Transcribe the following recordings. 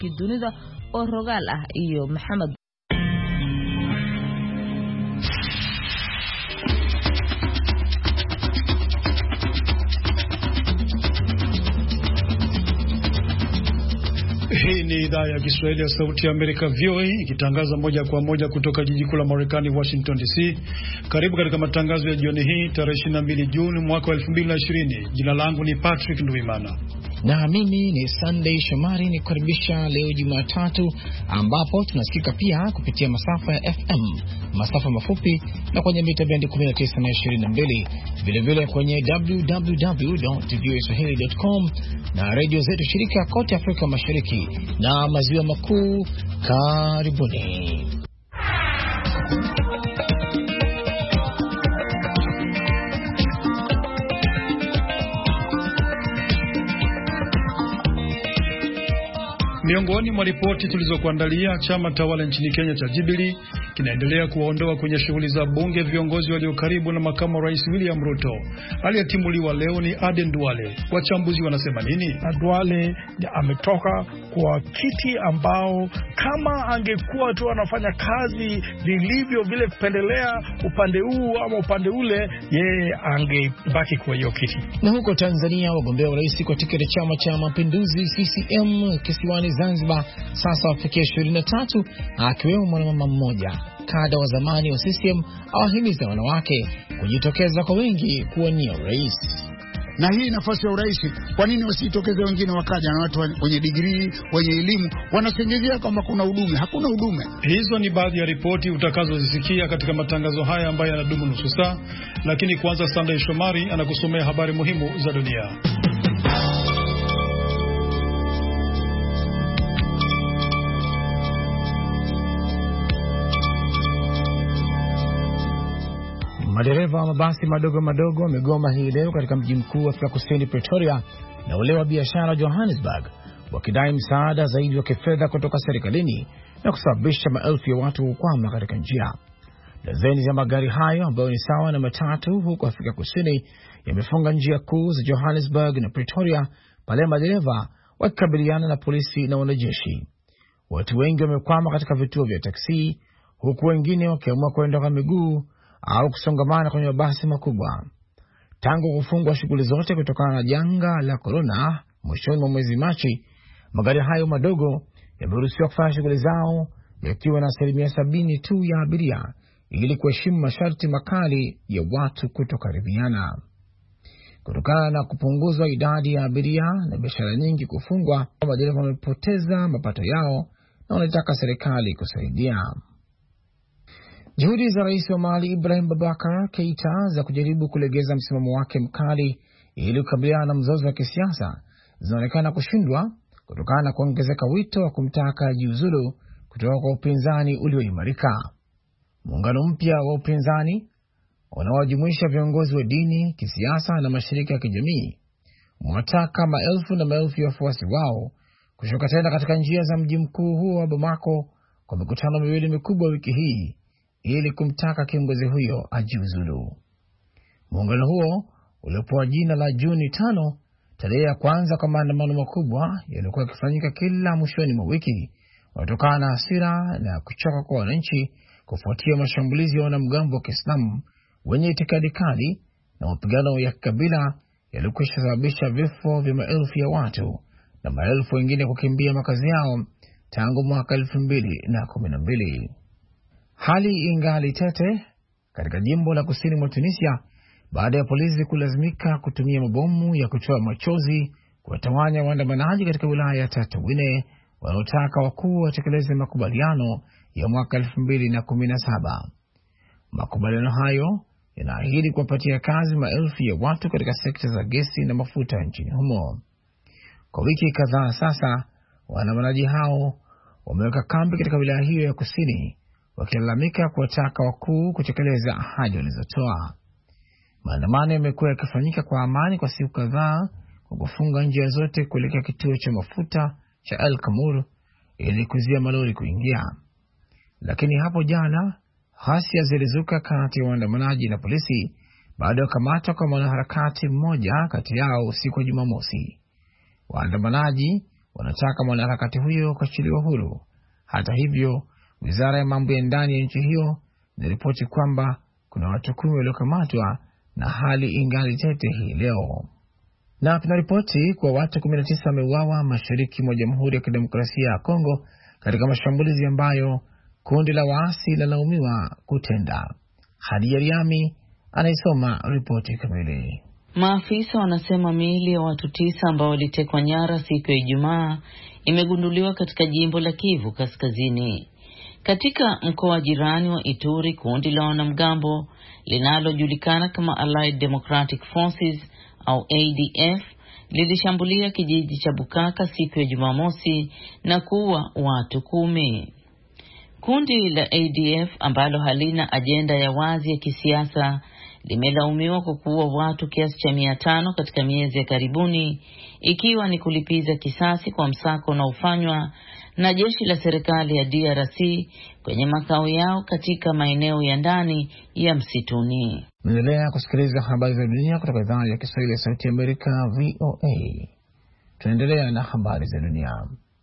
dunida oo rogaal ah iyo Maxamed. Hii ni idhaa ya Kiswahili ya Sauti ya Amerika VOA ikitangaza moja kwa moja kutoka jiji kuu la Marekani Washington DC. Karibu katika matangazo ya jioni hii tarehe 22 Juni mwaka wa 2020. Jina langu ni Patrick Nduimana. Na mimi ni Sunday Shomari, ni kukaribisha leo Jumatatu ambapo tunasikika pia kupitia masafa ya FM, masafa mafupi na kwenye mita bendi 19 na 22, vile vile kwenye www.voaswahili.com na radio zetu shirika kote Afrika Mashariki na Maziwa Makuu. Karibuni. Miongoni mwa ripoti tulizokuandalia, chama tawala nchini Kenya cha Jubilee kinaendelea kuwaondoa kwenye shughuli za bunge viongozi walio karibu na makamu wa rais William Ruto. Aliyetimuliwa leo ni Aden Duale. Wachambuzi wanasema nini? Duale ametoka kwa kiti ambao kama angekuwa tu anafanya kazi vilivyo vile kupendelea upande huu ama upande ule, yeye angebaki kwa hiyo kiti. Na huko Tanzania, wagombea wa rais kwa tiketi chama cha Mapinduzi CCM kisiwani Zanzibar sasa wafikia 23, akiwemo mwanamama mmoja kada wa zamani wa CCM awahimiza wanawake kujitokeza kwa wengi kuwania urais. Na hii nafasi ya urais, kwa nini wasitokeze wengine wakaja na watu wenye degree, wenye elimu? Wanasingizia kwamba kuna udume. Hakuna udume. Hizo ni baadhi ya ripoti utakazozisikia katika matangazo haya ambayo yanadumu nusu saa, lakini kwanza Sunday Shomari anakusomea habari muhimu za dunia. Madereva wa mabasi madogo madogo wamegoma hii leo katika mji mkuu wa Afrika Kusini Pretoria na ule wa biashara Johannesburg, wakidai msaada zaidi wa kifedha kutoka serikalini na kusababisha maelfu ya watu kukwama katika njia. Dazeni za magari hayo ambayo ni sawa na matatu huko Afrika Kusini yamefunga njia kuu za Johannesburg na Pretoria pale madereva wakikabiliana na polisi na wanajeshi. Watu wengi wamekwama katika vituo vya taksi, huku wengine wakiamua kwenda kwa miguu au kusongamana kwenye mabasi makubwa. Tangu kufungwa shughuli zote kutokana na janga la corona mwishoni mwa mwezi Machi, magari hayo madogo yameruhusiwa kufanya shughuli zao yakiwa na 70% tu ya abiria ili kuheshimu masharti makali ya watu kutokaribiana. Kutokana na kupunguzwa idadi ya abiria na biashara nyingi kufungwa, madereva wamepoteza mapato yao na wanataka serikali kusaidia. Juhudi za rais wa Mali Ibrahim Boubacar Keita za kujaribu kulegeza msimamo wake mkali ili kukabiliana na mzozo wa kisiasa zinaonekana kushindwa kutokana na kuongezeka wito wa kumtaka jiuzulu kutoka kwa upinzani ulioimarika. Muungano mpya wa upinzani unaowajumuisha viongozi wa dini, kisiasa na mashirika ya kijamii mwataka maelfu na maelfu ya wafuasi wao kushuka tena katika njia za mji mkuu huo wa Bamako kwa mikutano miwili mikubwa wiki hii ili kumtaka kiongozi huyo ajiuzulu. Muungano huo uliopewa jina la Juni 5, tarehe ya kwanza kwa maandamano makubwa yalikuwa yakifanyika kila mwishoni mwa wiki, kutokana na hasira na kuchoka kwa wananchi kufuatia mashambulizi ya wanamgambo wa Kiislamu wenye itikadi kali na mapigano ya kikabila yaliyokwisha sababisha vifo vya maelfu ya watu na maelfu wengine kukimbia makazi yao tangu mwaka 2012. Hali ingali tete katika jimbo la kusini mwa Tunisia baada ya polisi kulazimika kutumia mabomu ya kutoa machozi kuwatawanya waandamanaji katika wilaya ya Tataouine wanaotaka wakuu watekeleze makubaliano ya mwaka 2017. Makubaliano hayo yanaahidi kuwapatia kazi maelfu ya watu katika sekta za gesi na mafuta nchini humo. Kwa wiki kadhaa sasa, waandamanaji hao wameweka kambi katika wilaya hiyo ya kusini wakilalamika kuwataka wakuu kutekeleza ahadi walizotoa. Maandamano yamekuwa yakifanyika kwa amani kwa siku kadhaa kwa kufunga njia zote kuelekea kituo cha mafuta cha El Kamur ili kuzuia malori kuingia. Lakini hapo jana ghasia zilizuka kati ya waandamanaji na polisi baada ya kukamatwa kwa mwanaharakati mmoja kati yao usiku wa Jumamosi. Waandamanaji wanataka mwanaharakati huyo kuachiliwa huru. Hata hivyo, wizara ya mambo ya ndani ya nchi hiyo inaripoti kwamba kuna watu 10 waliokamatwa na hali ingali tete hii leo. Na tunaripoti kwa watu 19 wameuawa mashariki mwa Jamhuri ya Kidemokrasia ya Kongo katika mashambulizi ambayo kundi la waasi linalaumiwa kutenda. Hadi Yariami anaisoma ripoti kamili. Maafisa wanasema miili ya watu 9 ambao walitekwa nyara siku ya Ijumaa imegunduliwa katika jimbo la Kivu Kaskazini. Katika mkoa jirani wa Ituri, kundi la wanamgambo linalojulikana kama Allied Democratic Forces au ADF lilishambulia kijiji cha Bukaka siku ya Jumamosi na kuua watu 10. Kundi la ADF ambalo halina ajenda ya wazi ya kisiasa limelaumiwa kwa kuua watu kiasi cha 500 katika miezi ya karibuni, ikiwa ni kulipiza kisasi kwa msako unaofanywa na jeshi la serikali ya DRC kwenye makao yao katika maeneo ya ndani ya msituni. Mnaendelea kusikiliza habari za dunia kutoka idhaa ya Kiswahili ya Sauti ya Amerika, VOA. Tunaendelea na habari za dunia.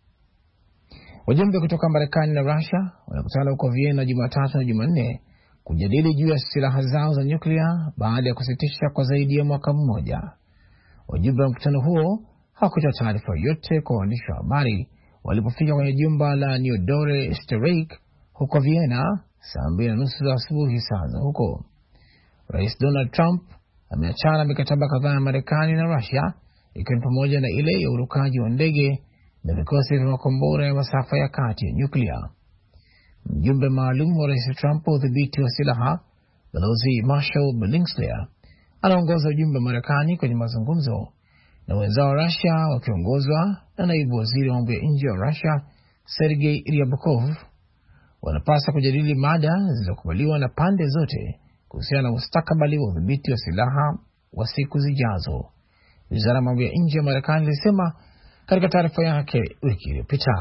Wajumbe kutoka Marekani na Russia wanakutana huko Vienna Jumatatu na Jumanne kujadili juu ya silaha zao za nyuklia baada ya kusitisha kwa zaidi ya mwaka mmoja. Wajumbe wa mkutano huo hawakutoa taarifa yote kwa waandishi wa habari walipofika kwenye jumba la Neudore Stereik huko Vienna saa 2:30 za asubuhi saa za huko. Rais Donald Trump ameachana mikataba kadhaa ya Marekani na Russia, ikiwa ni pamoja na ile ya urukaji wa ndege na vikosi vya makombora ya masafa ya kati ya nyuklia. Mjumbe maalum wa Rais Trump wa udhibiti wa silaha, Balozi Marshall Billingslea, anaongoza ujumbe wa Marekani kwenye mazungumzo na wenzao wa Russia wakiongozwa na naibu waziri wa mambo ya nje wa Russia, Sergei Ryabkov. Wanapaswa kujadili mada zilizokubaliwa na pande zote kuhusiana na mustakabali wa udhibiti wa silaha wa siku zijazo, wizara ya mambo ya nje ya Marekani ilisema katika taarifa yake wiki iliyopita.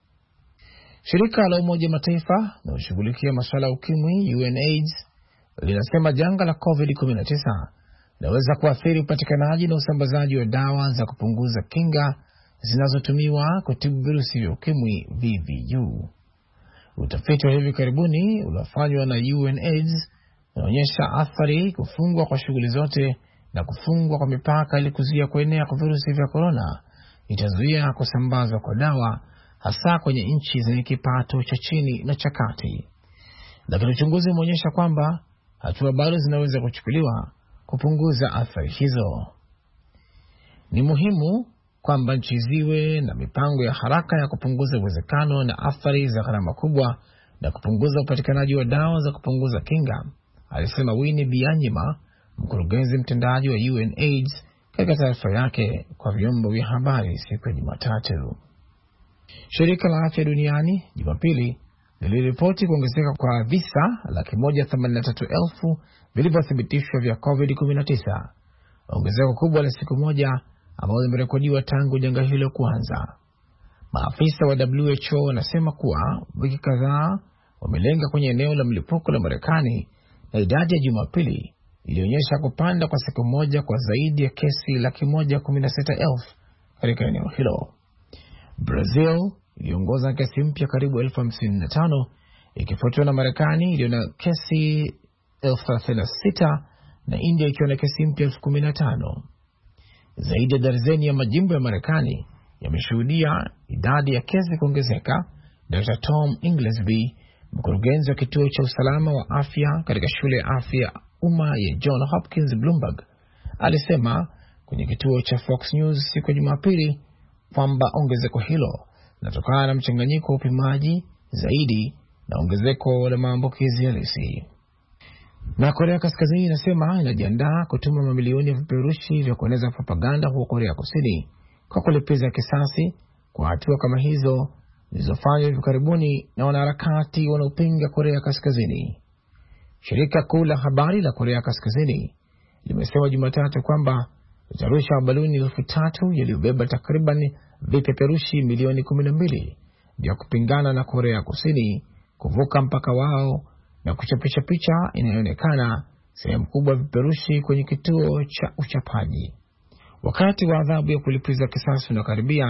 Shirika la Umoja Mataifa linaloshughulikia masuala ya ukimwi, UNAIDS, linasema janga la COVID-19 linaweza kuathiri upatikanaji na usambazaji wa dawa za kupunguza kinga zinazotumiwa kutibu virusi vya ukimwi, VVU. Utafiti wa hivi karibuni uliofanywa na UNAIDS unaonyesha athari kufungwa kwa shughuli zote na kufungwa kwa mipaka ili kuzuia kuenea kwa virusi vya korona itazuia kusambazwa kwa dawa, hasa kwenye nchi zenye kipato cha chini na cha kati. Lakini uchunguzi umeonyesha kwamba hatua bado zinaweza kuchukuliwa kupunguza athari hizo. Ni muhimu kwamba nchi ziwe na mipango ya haraka ya kupunguza uwezekano na athari za gharama kubwa na kupunguza upatikanaji wa dawa za kupunguza kinga, alisema Winnie Byanyima, mkurugenzi mtendaji wa UNAIDS, katika taarifa yake kwa vyombo vya habari siku ya Jumatatu. Shirika la Afya Duniani Jumapili liliripoti kuongezeka kwa visa 183,000 vilivyothibitishwa vya COVID-19, ongezeko kubwa la siku moja ambalo limerekodiwa tangu janga hilo kuanza. Maafisa wa WHO wanasema kuwa wiki kadhaa wamelenga kwenye eneo la mlipuko la Marekani, na idadi ya Jumapili ilionyesha kupanda kwa siku moja kwa zaidi ya kesi 116,000 katika eneo hilo. Brazil iliongoza kesi mpya karibu 55,000, ikifuatiwa na Marekani iliyo na kesi 36,000 na India ikiwa na kesi mpya 15,000. Zaidi ya darzeni ya majimbo ya Marekani yameshuhudia idadi ya kesi kuongezeka. Dr. Tom Inglesby, mkurugenzi wa kituo cha usalama wa afya katika shule ya afya umma ya John Hopkins Bloomberg, alisema kwenye kituo cha Fox News siku ya Jumapili kwamba ongezeko hilo linatokana na mchanganyiko wa upimaji zaidi na ongezeko la maambukizi halisi. Na Korea Kaskazini inasema inajiandaa kutuma mamilioni ya vipeperushi vya kueneza propaganda huko Korea Kusini kwa kulipiza kisasi kwa hatua kama hizo zilizofanywa hivi karibuni na wanaharakati wanaopinga Korea Kaskazini. Shirika kuu la habari la Korea Kaskazini limesema Jumatatu kwamba litarusha mabaluni 3,000 yaliyobeba takriban vipeperushi milioni 12 vya kupingana na Korea Kusini kuvuka mpaka wao na kuchapisha picha inayoonekana sehemu kubwa ya vipeperushi kwenye kituo cha uchapaji. Wakati wa adhabu ya kulipiza kisasi unakaribia,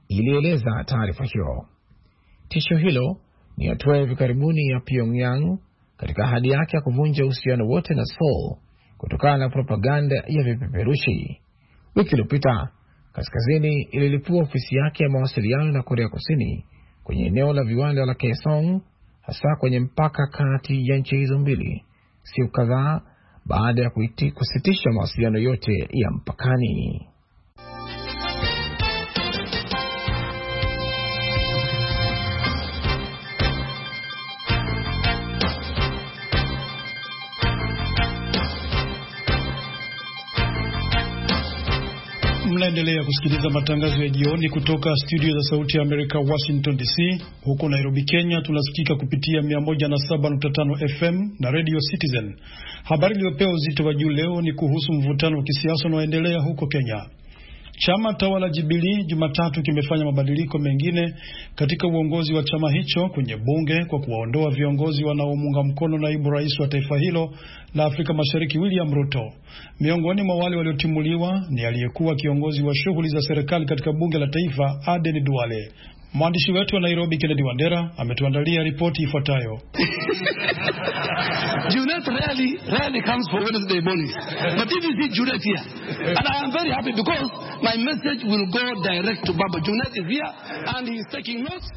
ilieleza taarifa hiyo. Tisho hilo ni hatua ya hivi karibuni ya Pyongyang katika ahadi yake ya kuvunja uhusiano wote na Seoul kutokana na propaganda ya vipeperushi. Wiki iliyopita, Kaskazini ililipua ofisi yake ya mawasiliano na Korea Kusini kwenye eneo la viwanda la Kaesong, hasa kwenye mpaka kati ya nchi hizo mbili, siku kadhaa baada ya kusitisha mawasiliano yote ya mpakani. Mnaendelea kusikiliza matangazo ya jioni kutoka studio za Sauti ya Amerika, Washington DC. Huko Nairobi, Kenya tunasikika kupitia 107.5 FM na Radio Citizen. Habari iliyopewa uzito wa juu leo ni kuhusu mvutano wa kisiasa unaoendelea huko Kenya. Chama tawala Jubilee Jumatatu kimefanya mabadiliko mengine katika uongozi wa chama hicho kwenye bunge kwa kuwaondoa viongozi wanaomunga mkono naibu rais wa taifa hilo la Afrika Mashariki William Ruto. Miongoni mwa wale waliotimuliwa ni aliyekuwa kiongozi wa shughuli za serikali katika bunge la taifa Aden Duale. Mwandishi wetu wa Nairobi Kennedy Wandera ametuandalia ripoti ifuatayo. Junet rarely comes for Wednesday mornings. But if you see Junet here, and I am very happy because my message will go direct to Baba. Junet is here and he is taking notes.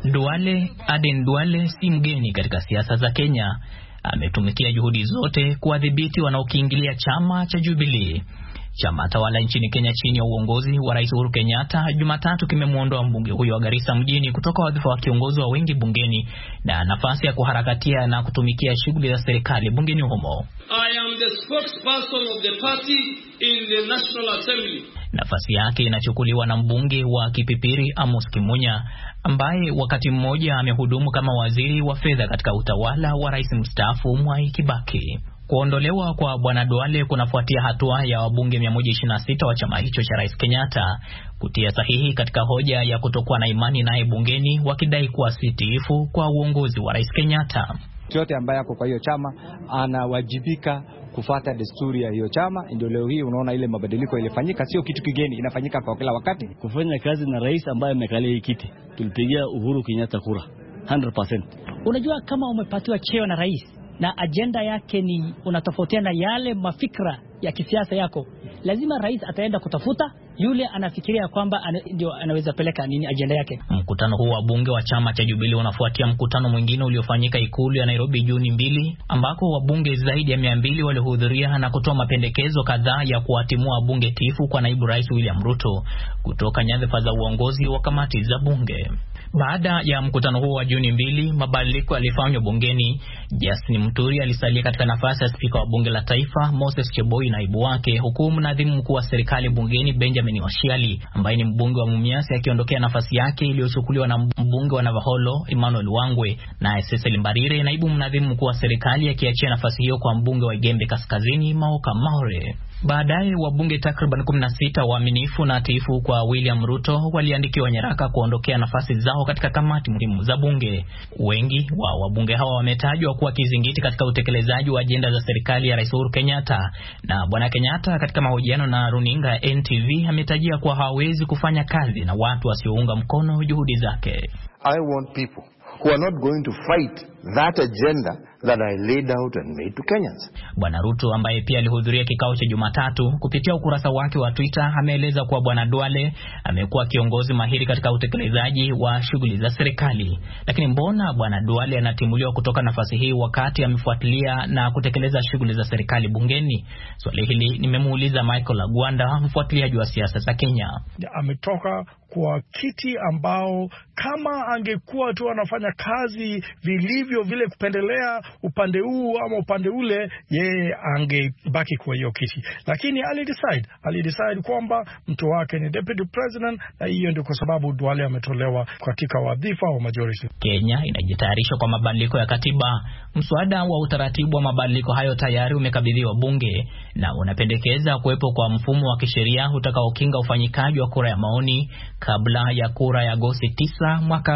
Aden Duale si mgeni katika siasa za Kenya. Ametumikia juhudi zote kuwadhibiti wanaokiingilia chama cha Jubilee. Chama tawala nchini Kenya chini ya uongozi wa Rais Uhuru Kenyatta Jumatatu kimemuondoa mbunge huyo wa Garissa mjini kutoka wadhifa wa kiongozi wa wengi bungeni na nafasi ya kuharakatia na kutumikia shughuli za serikali bungeni humo. I am the spokesperson of the party in the National Assembly. Nafasi yake inachukuliwa na mbunge wa Kipipiri Amos Kimunya ambaye wakati mmoja amehudumu kama waziri wa fedha katika utawala wa Rais mstaafu Mwai Kibaki. Kuondolewa kwa Bwana Duale kunafuatia hatua ya wabunge 126 wa chama hicho cha Rais Kenyatta kutia sahihi katika hoja ya kutokuwa na imani naye bungeni, wakidai kuwa si tiifu kwa uongozi wa Rais Kenyatta. Yote ambaye yako kwa hiyo chama anawajibika kufuata desturi ya hiyo chama. Ndio leo hii unaona ile mabadiliko ilifanyika, sio kitu kigeni, inafanyika kwa kila wakati. Kufanya kazi na rais ambaye amekalia hii kiti, tulipigia Uhuru Kenyatta kura 100%. Unajua kama umepatiwa cheo na rais na agenda yake ni unatofautiana yale mafikra ya kisiasa yako, lazima rais ataenda kutafuta yule anafikiria kwamba ndio anaweza peleka nini agenda yake. Mkutano huu wa bunge wa chama cha Jubilee unafuatia mkutano mwingine uliofanyika ikulu ya Nairobi Juni 2 ambako wabunge zaidi ya 200 walihudhuria na kutoa mapendekezo kadhaa ya kuwatimua bunge tifu kwa naibu rais William Ruto kutoka nyadhifa za uongozi wa kamati za bunge. Baada ya mkutano huo wa Juni 2, mabadiliko yalifanywa bungeni. Justin Muturi alisalia katika nafasi ya spika wa bunge la taifa, Moses Cheboi naibu wake, huku mnadhimu mkuu wa serikali bungeni Benjamin Washiali ambaye ni mbunge wa Mumias akiondokea nafasi yake iliyochukuliwa na mbunge wa Navaholo Emmanuel Wangwe, na Cecil Mbarire naibu mnadhimu mkuu wa serikali akiachia nafasi hiyo kwa mbunge wa Igembe Kaskazini Maoka Maure. Baadaye wabunge takriban 16 waaminifu na tiifu kwa William Ruto waliandikiwa nyaraka kuondokea nafasi zao katika kamati muhimu za bunge. Wengi wa wabunge hawa wametajwa kuwa kizingiti katika utekelezaji wa ajenda za serikali ya Rais Uhuru Kenyatta, na Bwana Kenyatta katika mahojiano na runinga NTV ametajia kuwa hawezi kufanya kazi na watu wasiounga mkono juhudi zake. I want people who are not going to fight that agenda that I laid out and made to Kenyans. Bwana Ruto ambaye pia alihudhuria kikao cha Jumatatu kupitia ukurasa wake wa Twitter ameeleza kuwa Bwana Duale amekuwa kiongozi mahiri katika utekelezaji wa shughuli za serikali. Lakini mbona Bwana Duale anatimuliwa kutoka nafasi hii wakati amefuatilia na kutekeleza shughuli za serikali bungeni? Swali hili nimemuuliza Michael Agwanda, mfuatiliaji wa siasa za Kenya. Ametoka kwa kiti ambao kama angekuwa tu anafanya kazi vilivyo vile kupendelea upande huu ama upande ule, yeye angebaki kwa hiyo kiti. Lakini alidecide kwamba mtu wake ni deputy president, na hiyo ndio kwa sababu Duale ametolewa katika wadhifa wa majority. Kenya inajitayarisha kwa mabadiliko ya katiba. Mswada wa utaratibu wa mabadiliko hayo tayari umekabidhiwa bunge na unapendekeza kuwepo kwa mfumo wa kisheria utakaokinga ufanyikaji wa kura ya maoni kabla ya kura ya Agosti 9 mwaka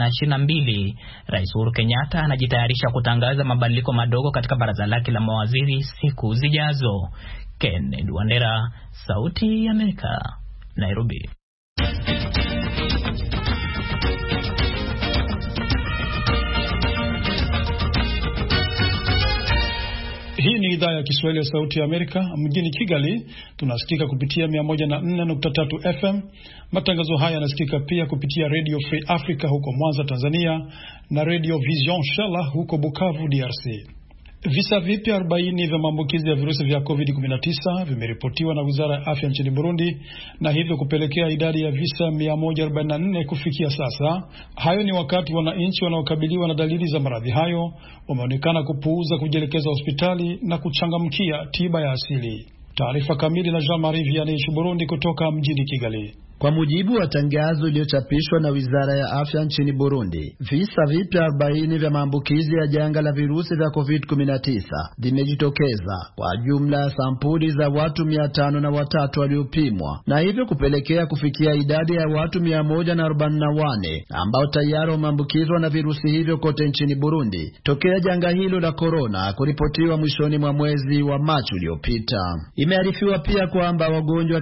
2022. Rais Uhuru Kenyatta anajitayarisha kutangaza mabadiliko madogo katika baraza lake la mawaziri siku zijazo. Kennedy Wandera, Sauti ya Amerika, Nairobi. Hii ni idhaa ya Kiswahili ya Sauti ya Amerika. Mjini Kigali tunasikika kupitia 104.3 FM. Matangazo haya yanasikika pia kupitia Radio Free Africa huko Mwanza, Tanzania, na Radio Vision Shala huko Bukavu, DRC. Visa vipya 40 vya maambukizi ya virusi vya COVID-19 vimeripotiwa na Wizara ya Afya nchini Burundi, na hivyo kupelekea idadi ya visa 144 kufikia sasa. Hayo ni wakati wananchi wanaokabiliwa na dalili za maradhi hayo wameonekana kupuuza kujielekeza hospitali na kuchangamkia tiba ya asili. Taarifa kamili na Jean-Marie Vianney Burundi kutoka mjini Kigali. Kwa mujibu wa tangazo iliyochapishwa na Wizara ya Afya nchini Burundi, visa vipya 40 vya maambukizi ya janga la virusi vya COVID-19 vimejitokeza kwa jumla ya sampuli za watu 503 waliopimwa, na hivyo kupelekea kufikia idadi ya watu 144 ambao tayari wameambukizwa na virusi hivyo kote nchini Burundi tokea janga hilo la corona kuripotiwa mwishoni mwa mwezi wa Machi uliopita. Imearifiwa pia kwamba wagonjwa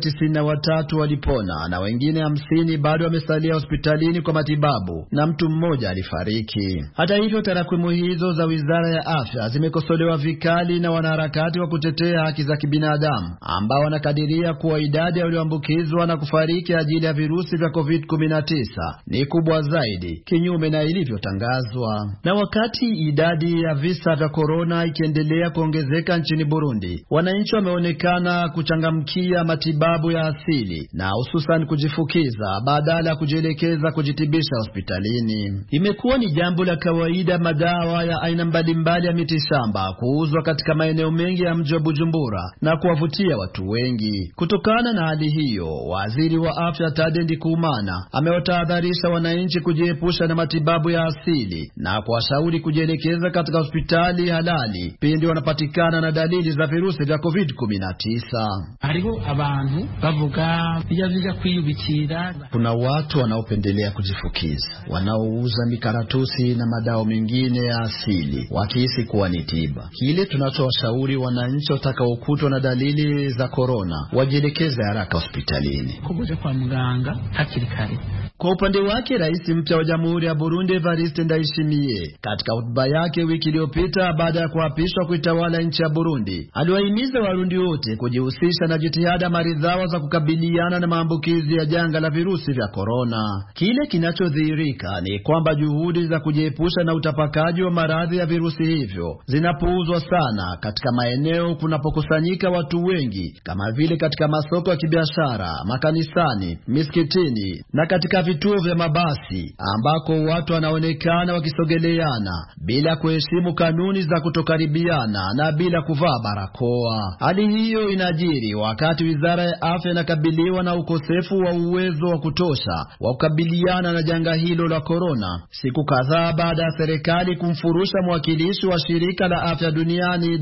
93 walipona na wengine 50 bado wamesalia hospitalini kwa matibabu na mtu mmoja alifariki. Hata hivyo, takwimu hizo za Wizara ya Afya zimekosolewa vikali na wanaharakati wa kutetea haki za kibinadamu ambao wanakadiria kuwa idadi ya walioambukizwa na kufariki ajili ya virusi vya COVID-19 ni kubwa zaidi kinyume na ilivyotangazwa. Na wakati idadi ya visa vya corona ikiendelea kuongezeka nchini Burundi, wananchi wameonekana kuchangamkia matibabu ya asili na hususan kujifukiza badala ya kujielekeza kujitibisha hospitalini. Imekuwa ni jambo la kawaida madawa ya aina mbalimbali ya mitishamba kuuzwa katika maeneo mengi ya mji wa Bujumbura na kuwavutia watu wengi. Kutokana na hali hiyo, Waziri wa Afya Tade Ndikumana amewatahadharisha wananchi kujiepusha na matibabu ya asili na kuwashauri kujielekeza katika hospitali halali pindi wanapatikana na dalili za virusi vya COVID-19. Hariho abantu bavuga bijaviga kwiyubikira. Kuna watu wanaopendelea kujifukiza, wanaouza mikaratusi na madawa mengine ya asili wakihisi kuwa ni tiba. Kile tunachowashauri wananchi watakaokutwa na dalili za corona wajielekeze haraka hospitalini. Kubuze kwa mganga hakiri kare. Kwa upande wake, Rais mpya wa Jamhuri ya Burundi Evariste Ndayishimiye katika hotuba yake wiki iliyopita baada ya kuapishwa kuitawala nchi ya Burundi, aliwahimiza Warundi wote kujihusisha na jitihada maridhawa za kukabiliana na maambukizi ya janga la virusi vya corona. Kile kinachodhihirika ni kwamba juhudi za kujiepusha na utapakaji wa maradhi ya virusi hivyo zinapuuzwa sana katika maeneo kunapokusanyika watu wengi, kama vile katika masoko ya kibiashara, makanisani, misikitini na katika vituo vya mabasi ambako watu wanaonekana wakisogeleana bila kuheshimu kanuni za kutokaribiana na bila kuvaa barakoa. Hali hiyo inajiri wakati Wizara ya Afya inakabiliwa na ukosefu wa uwezo wa kutosha wa kukabiliana na janga hilo la corona, siku kadhaa baada ya serikali kumfurusha mwakilishi wa shirika la afya duniani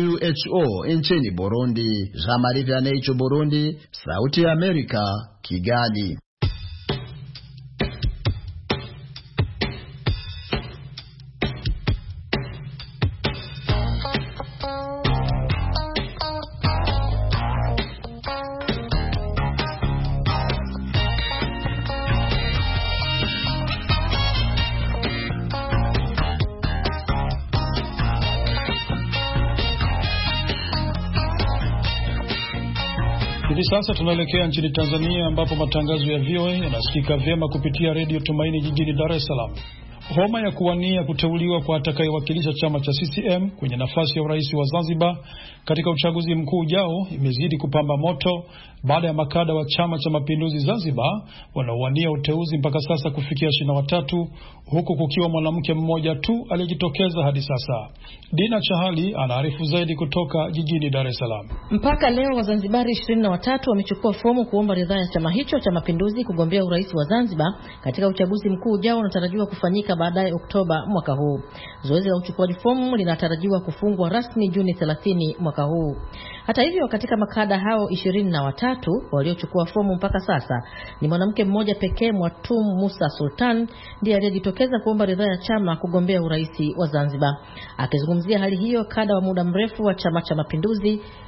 WHO nchini Burundi. Jean-Marie Vianney, Burundi, Sauti ya Amerika, Kigali. Hivi sasa tunaelekea nchini Tanzania ambapo matangazo ya VOA yanasikika vyema kupitia Radio Tumaini jijini Dar es Salaam. Homa ya kuwania kuteuliwa kwa atakayewakilisha chama cha CCM kwenye nafasi ya urais wa Zanzibar katika uchaguzi mkuu ujao imezidi kupamba moto baada ya makada wa Chama cha Mapinduzi Zanzibar wanaowania uteuzi mpaka sasa kufikia 23, huku kukiwa mwanamke mmoja tu aliyejitokeza hadi sasa. Dina Chahali anaarifu zaidi kutoka jijini Dar es Salaam. Mpaka leo Wazanzibari 23 wamechukua fomu kuomba ridhaa ya chama hicho cha Mapinduzi kugombea urais wa Zanzibar katika uchaguzi mkuu ujao unatarajiwa kufanyika baadaye Oktoba mwaka huu. Zoezi la uchukuaji fomu linatarajiwa kufungwa rasmi Juni 30 mwaka huu. Hata hivyo, katika makada hao 23 waliochukua fomu mpaka sasa, ni mwanamke mmoja pekee, Mwatum Musa Sultan, ndiye aliyejitokeza kuomba ridhaa ya chama kugombea urais wa Zanzibar. Akizungumzia hali hiyo, kada wa muda mrefu wa Chama cha Mapinduzi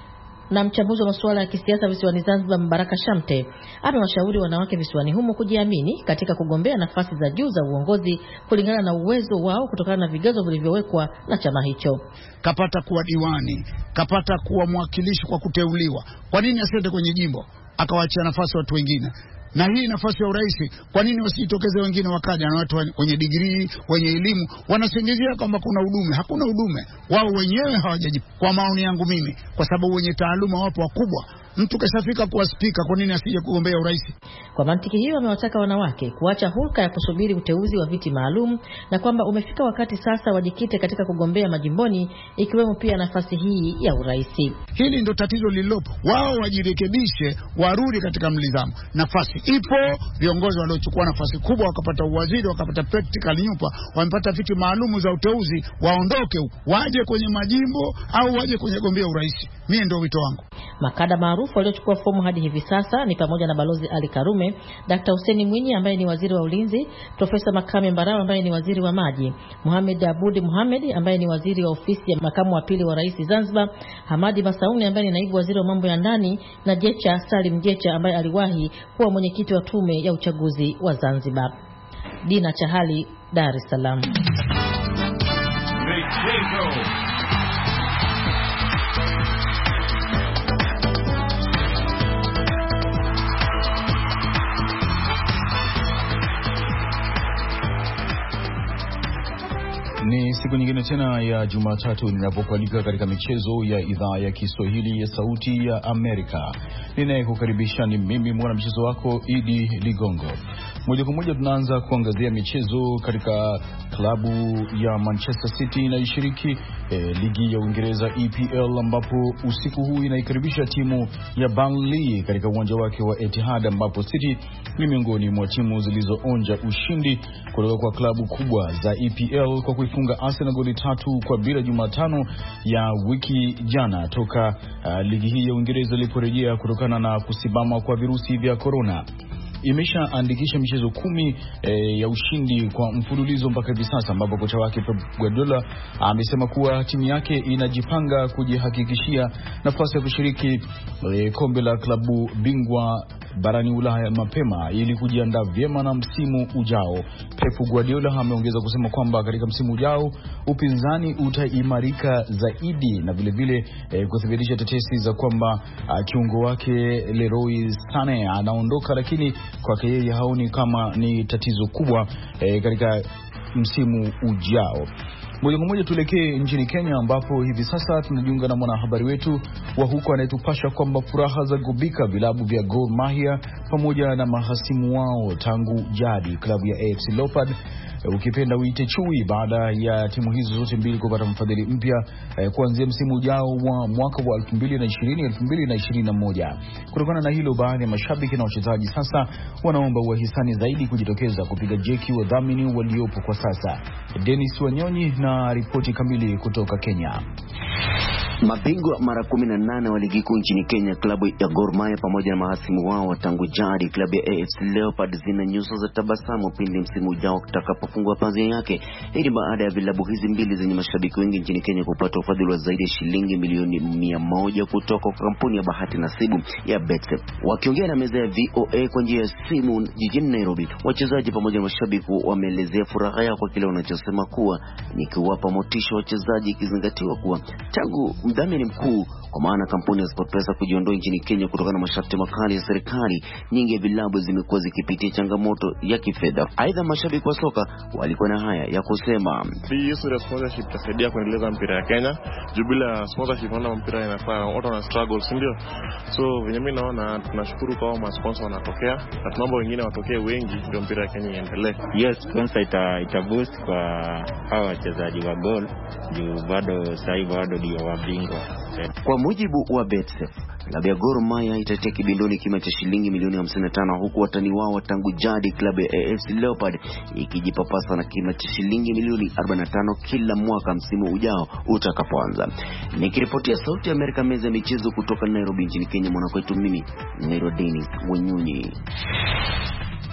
Na mchambuzi wa masuala ya kisiasa visiwani Zanzibar, Mbaraka Shamte, amewashauri wanawake visiwani humo kujiamini katika kugombea nafasi za juu za uongozi kulingana na uwezo wao kutokana na vigezo vilivyowekwa na chama hicho. Kapata kuwa diwani, kapata kuwa mwakilishi kwa kuteuliwa. Kwa nini asiende kwenye jimbo akawaachia nafasi watu wengine? Na hii nafasi ya urais, kwa nini wasitokeze wengine wakaja na watu wenye degree, wenye elimu? Wanasingizia kwamba kuna udume. Hakuna udume. Wao wenyewe hawajajipa, kwa maoni yangu mimi, kwa sababu wenye taaluma wapo wakubwa. Mtu keshafika kuwa spika, kwa nini asije kugombea urais? Kwa mantiki hiyo, amewataka wanawake kuacha hulka ya kusubiri uteuzi wa viti maalum na kwamba umefika wakati sasa wajikite katika kugombea majimboni, ikiwemo pia nafasi hii ya urais. Hili ndio tatizo lililopo. Wao wajirekebishe, warudi katika mlizamo. Nafasi ipo, viongozi waliochukua nafasi kubwa wakapata uwaziri, wakapata practical nyupa, wamepata viti maalum za uteuzi, waondoke waje kwenye majimbo au waje kwenye gombea urais. Mimi ndio wito wangu. Makada maarufu waliochukua fomu hadi hivi sasa ni pamoja na Balozi Ali Karume, Dr. Hussein Mwinyi ambaye ni waziri wa ulinzi, Profesa Makame Mbarawa ambaye ni waziri wa maji, Mohamed Abudi Mohamed ambaye ni waziri wa ofisi ya makamu wa pili wa rais Zanzibar, Hamadi Masauni ambaye ni naibu waziri wa mambo ya ndani, na Jecha Salim Jecha ambaye aliwahi kuwa mwenyekiti wa tume ya uchaguzi wa Zanzibar. Dina Chahali, Dar es Salaam. Ni siku nyingine tena ya Jumatatu ninapokualika katika michezo ya idhaa ya Kiswahili ya Sauti ya Amerika. Ninayekukaribisha ni mimi mwanamchezo wako Idi Ligongo. Moja kwa moja tunaanza kuangazia michezo katika klabu ya Manchester City inayoshiriki ligi ya Uingereza EPL, ambapo usiku huu inaikaribisha timu ya Burnley katika uwanja wake wa Etihad, ambapo City ni miongoni mwa timu zilizoonja ushindi kutoka kwa klabu kubwa za EPL kwa kuifunga Arsenal goli 3-0 Jumatano ya wiki jana, toka ligi hii ya Uingereza iliporejea kutokana na kusimama kwa virusi vya corona. Imeshaandikisha michezo 10 ya ushindi kwa mfululizo mpaka hivi sasa, ambapo kocha wake Pep Guardiola amesema kuwa timu yake inajipanga kujihakikishia nafasi ya kushiriki kombe la klabu bingwa barani Ulaya mapema ili kujiandaa vyema na msimu ujao. Pep Guardiola ameongeza kusema kwamba katika msimu ujao upinzani utaimarika zaidi, na vile vile kuthibitisha tetesi za kwamba kiungo wake Leroy Sané anaondoka, lakini kwake yeye haoni kama ni tatizo kubwa katika msimu ujao. Moja kwa moja tuelekee nchini Kenya, ambapo hivi sasa tunajiunga na mwanahabari wetu wa huko anayetupasha kwamba furaha za gubika vilabu vya Gor Mahia pamoja na mahasimu wao tangu jadi, klabu ya AFC Leopards, ukipenda uite chui, baada ya timu hizo zote mbili kupata mfadhili mpya kuanzia msimu ujao wa mwaka wa 2020-2021. Kutokana na hilo, baadhi ya mashabiki na wachezaji sasa wanaomba wahisani zaidi kujitokeza kupiga jeki wadhamini waliopo kwa sasa. Dennis Wanyonyi na ripoti kamili kutoka Kenya. Mabingwa mara 18 wa ligi kuu nchini Kenya, klabu ya Gor Mahia pamoja na mahasimu wao wa tangu jadi, klabu ya AFC Leopards, zina nyuso za tabasamu pindi msimu ujao utakapofungua pazia yake. Hii ni baada ya vilabu hizi mbili zenye mashabiki wengi nchini Kenya kupata ufadhili wa zaidi ya shilingi milioni 100 kutoka kwa kampuni ya bahati nasibu ya Betsafe. Wakiongea na meza ya VOA kwa njia ya simu jijini Nairobi, wachezaji pamoja na mashabiki wameelezea furaha yao kwa kile wanachosema kuwa ni kuwapa motisha wachezaji, ikizingatiwa kuwa tangu mdhamini mkuu kwa maana kampuni ya SportPesa kujiondoa nchini Kenya kutokana na masharti makali ya serikali, nyingi ya vilabu zimekuwa zikipitia changamoto ya kifedha. Aidha, mashabiki wa soka walikuwa na haya ya kusema: hii sponsorship itasaidia kuendeleza mpira ya Kenya. Jubila sponsorship na mpira inafaa watu wana struggles, ndio. So venye mimi naona tunashukuru kwa ma sponsor wanatokea, na tunaomba wengine watokee wengi ndio mpira ya Kenya iendelee. Yes, kwanza ita boost kwa hawa wachezaji wa goal, juu bado sasa bado ndio wabingwa. Kwa mujibu wa Betsafe, klabu ya Gor Mahia itatia kibindoni kima cha shilingi milioni 55, huku watani wao tangu jadi, klabu ya AFC Leopards, ikijipapasa na kima cha shilingi milioni 45 kila mwaka msimu ujao utakapoanza. Nikiripoti ya Sauti ya Amerika, meza ya michezo kutoka Nairobi nchini Kenya, mwanakwetu mimi Nairobi Dennis Wanyonyi.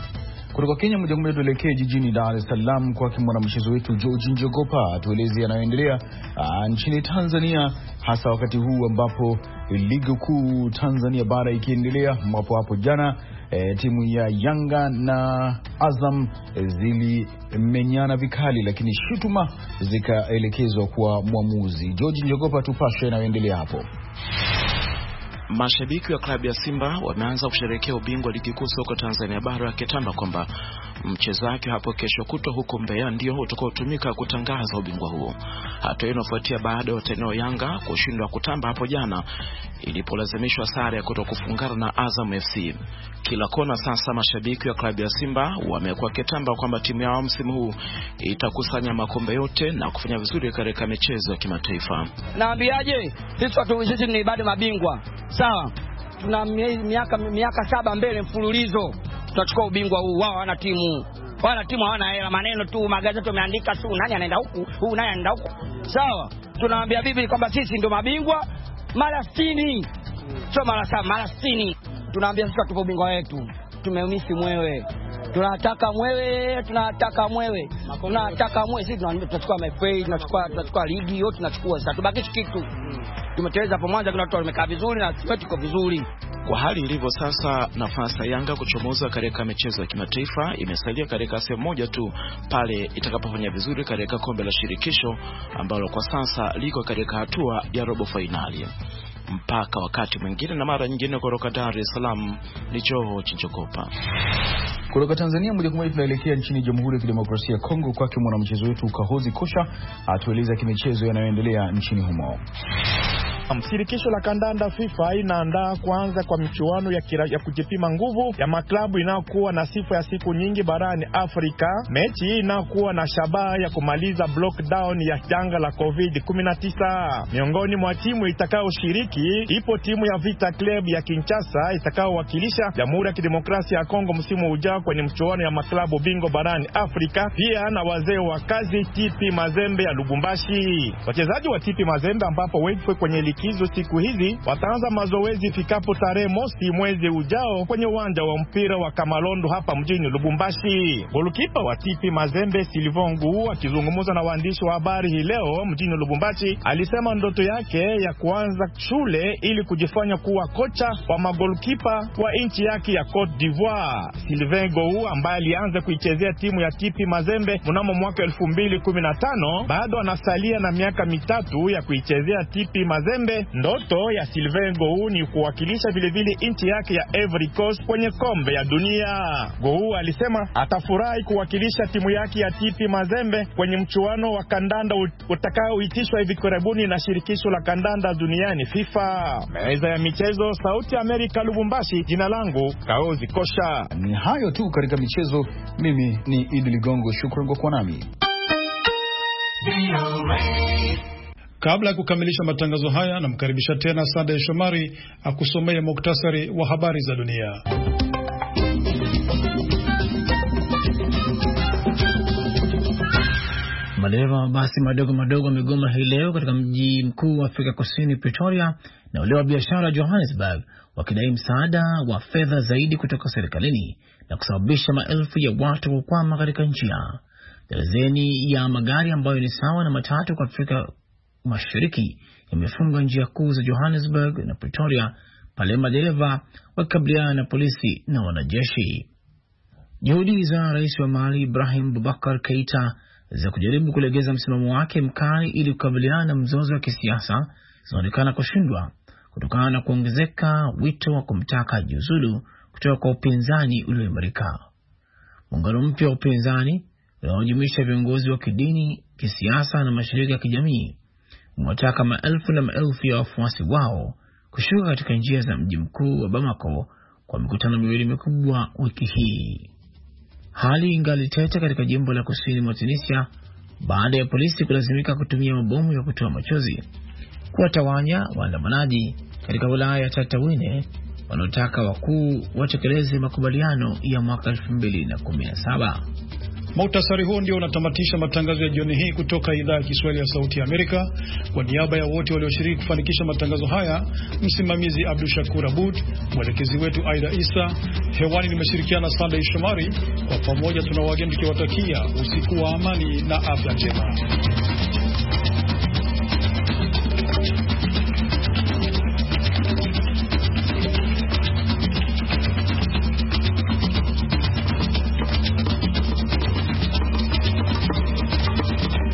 Kutoka Kenya moja kwa moja tuelekee jijini Dar es Salaam kwa mwanamchezo wetu George Njogopa atueleze yanayoendelea nchini Tanzania, hasa wakati huu ambapo ligi kuu Tanzania bara ikiendelea, ambapo hapo jana timu ya Yanga na Azam zilimenyana vikali, lakini shutuma zikaelekezwa kwa mwamuzi. George Njogopa, tupashe yanayoendelea hapo. Mashabiki wa klabu ya Simba wameanza kusherehekea ubingwa ligi kuu soka Tanzania bara, wakitamba kwamba mchezo wake hapo kesho kutwa huko Mbeya ndio utakaotumika kutangaza ubingwa huo. Hatua hiyo inafuatia baada ya watani Yanga kushindwa kutamba hapo jana ilipolazimishwa sare ya kutokufungana na Azam FC. Kila kona sasa mashabiki wa klabu ya Simba wamekuwa kitamba kwamba timu yao msimu huu itakusanya makombe yote na kufanya vizuri katika michezo ya kimataifa. Naambiaje, sisi ni bado mabingwa. Sawa, tuna miaka 7 mbele mfululizo tutachukua ubingwa huu. Wao wana timu hawana hela, maneno tu, magazeti yameandika tu nani anaenda huku, nani anaenda huku. Sawa, tunaambia bibi kwamba sisi ndio mabingwa mara 60, sio mara 7, mara 60. Tunaambia sisi tupo ubingwa wetu, tumeumisi mwewe, tunataka mwewe sisi tunachukua MFA, tunachukua ligi yote, tunachukua sasa, tubakishi kitu. Tumeteleza hapo Mwanza, kuna watu wamekaa vizuri na sisi tuko vizuri. Kwa hali ilivyo sasa, nafasi ya Yanga kuchomoza katika michezo ya kimataifa imesalia katika sehemu moja tu, pale itakapofanya vizuri katika kombe la shirikisho ambalo kwa sasa liko katika hatua ya robo finali. Mpaka wakati mwingine na mara nyingine, kutoka Dar es Salaam ni George Njogopa. Kutoka Tanzania moja kwa moja tunaelekea nchini Jamhuri ya Kidemokrasia ya Kongo kwa mwanamchezo wetu Kahozi Kosha atueleza kimichezo yanayoendelea nchini humo. Shirikisho la kandanda FIFA inaandaa kuanza kwa michuano ya kujipima nguvu ya maklabu inayokuwa na sifa ya siku nyingi barani Afrika. Mechi hii inakuwa na shabaha ya kumaliza lockdown ya janga la COVID-19. Miongoni mwa timu itakayoshiriki ipo timu ya Vita Club ya Kinshasa itakayowakilisha Jamhuri ya Kidemokrasia ya Kongo msimu ujao kwenye mchuano ya maklabu bingwa barani Afrika, pia na wazee wa kazi TP Mazembe ya Lubumbashi. Wachezaji wa TP Mazembe ambapo wengi kwenye likizo siku hizi wataanza mazoezi fikapo tarehe mosi mwezi ujao kwenye uwanja wa mpira wa Kamalondo hapa mjini Lubumbashi. Golikipa wa TP Mazembe Silvongu akizungumza na waandishi wa habari hii leo mjini Lubumbashi alisema ndoto yake ya kuanza shule ili kujifanya kuwa kocha wa magolikipa wa nchi yake ya Cote d'Ivoire. Silvongu ambaye alianza kuichezea timu ya TP Mazembe mnamo mwaka 2015 bado anasalia na miaka 3 ya kuichezea TP Mazembe. Ndoto ya Sylvain Gou ni kuwakilisha vile nchi yake ya Ivory Coast kwenye kombe ya dunia. Gou alisema atafurahi kuwakilisha timu yake ya TP Mazembe kwenye mchuano wa kandanda utakaoitishwa hivi karibuni na shirikisho la kandanda duniani FIFA. Meza ya michezo, Sauti Amerika, Lubumbashi. Jina langu Kaozi Kosha. Ni hayo tu katika michezo. Mimi ni Idi Ligongo, shukrani kwa kuwa nami. Kabla ya kukamilisha matangazo haya, namkaribisha tena Sunday Shomari akusomea muktasari wa habari za dunia. Madereva wa mabasi madogo wamegoma hii leo katika mji mkuu wa Afrika Kusini Pretoria na wale wa biashara Johannesburg, wakidai msaada wa fedha zaidi kutoka serikalini na kusababisha maelfu ya watu kukwama katika njia. Darzeni ya magari ambayo ni sawa na matatu kwa Afrika Mashariki yamefunga njia kuu za Johannesburg na Pretoria pale madereva wakikabiliana na polisi na wanajeshi. Juhudi za rais wa Mali Ibrahim Boubacar Keita za kujaribu kulegeza msimamo wake mkali ili kukabiliana na mzozo wa kisiasa zinaonekana kushindwa kutokana na kuongezeka wito wa kumtaka jiuzulu kutoka kwa upinzani ulioimarika. Muungano mpya wa upinzani unaojumuisha viongozi wa kidini, kisiasa na mashirika ya kijamii unataka maelfu na maelfu ya wafuasi wao kushuka katika njia za mji mkuu wa Bamako kwa mikutano miwili mikubwa wiki hii. Hali ingali tete katika jimbo la kusini mwa Tunisia baada ya polisi kulazimika kutumia mabomu ya kutoa machozi kuwatawanya waandamanaji katika wilaya ya Tatawine wanaotaka wakuu watekeleze makubaliano ya mwaka 2017. Muhtasari huo ndio unatamatisha matangazo ya jioni hii kutoka idhaa ya Kiswahili ya Sauti ya Amerika. Kwa niaba ya wote walioshiriki kufanikisha matangazo haya, msimamizi Abdul Shakur Abud, mwelekezi wetu Aida Isa, hewani nimeshirikiana Sunday Shomari. Kwa pamoja tunawageni tukiwatakia usiku wa amani na afya njema.